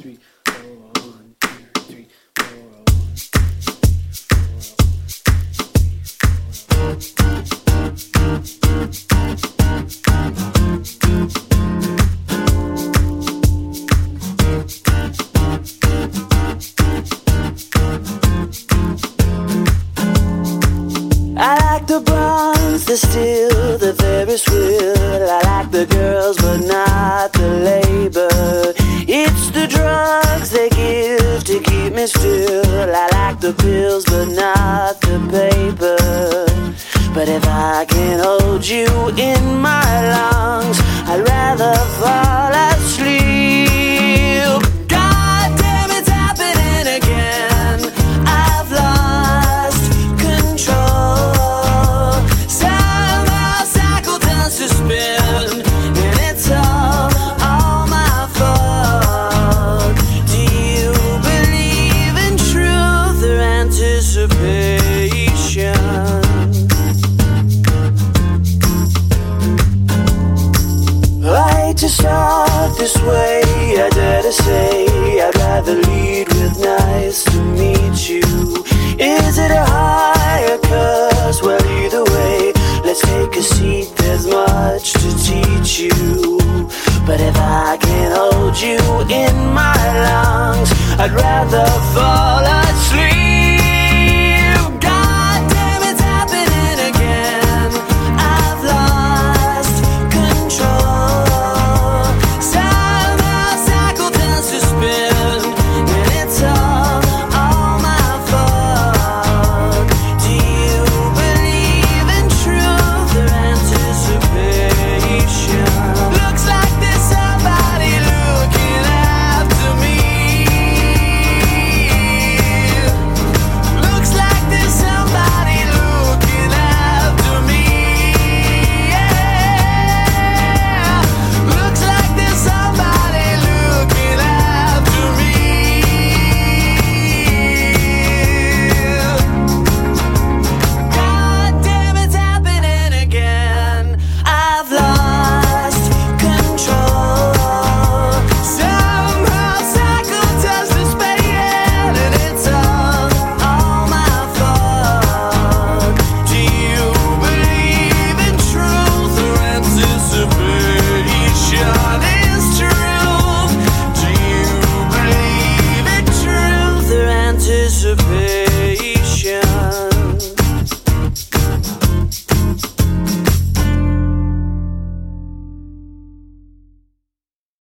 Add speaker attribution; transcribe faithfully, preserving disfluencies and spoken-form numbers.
Speaker 1: three, four, one, two, three, four, one,
Speaker 2: I like the bronze, the steel, the Ferris wheel. I like the girls, but not the labor. It's the drugs they give to keep me still. I like the pills, but not the paper. But if I can hold you in my lungs, I'd rather fall asleep. God damn, it's happening again. I've lost control. Somehow cycle turns to spin, and it's all, all my fault. Do you believe in truth or anticipation? I hate to start this way, I dare to say I'd rather lead with nice to meet you. Is it a high or curse? Well, either way, let's take a seat.